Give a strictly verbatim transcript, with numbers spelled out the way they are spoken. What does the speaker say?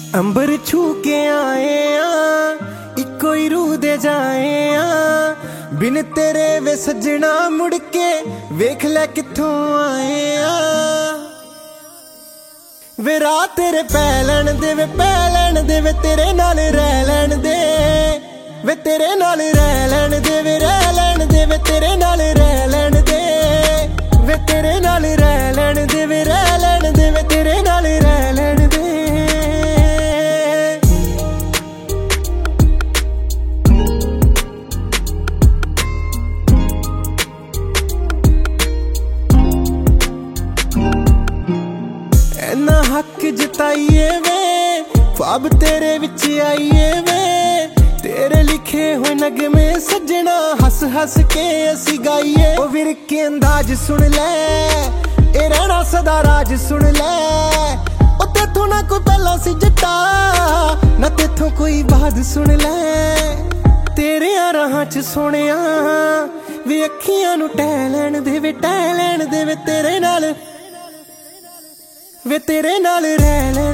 अंबर छू के आए आ इको ही रूह दे जाए आ बिन तेरे वे सजना मुड़ के वेख लै किथों आए आ वे रात तेरे पै लैन दे वे पै लैन दे वे तेरे नाल रह लैन दे वे तेरे नाल रह लैन दे वे रह लैन दे वे तेरे नाल रह लैन दे वे तेरे नाल रह लैन दे वे रह लैन दे वे तेरे नाल रह लैन दे। इन्ना हक जताइए वे ख्वाब तेरे विच आइए वे तेरे लिखे हुए नगमे सजना हस हस के असी गाइए ओ विर के अंदाज सुन ले ए रहना सदा राज सुन ले ओ तेथों ना कोई पहला सी जट्टा ना तेथों कोई बाद सुन ले तेरे राहां च सोनिया वे अखियां नू टह लैन दे वे टह लैन दे वे तेरे नाल वे तेरे नाल रह ले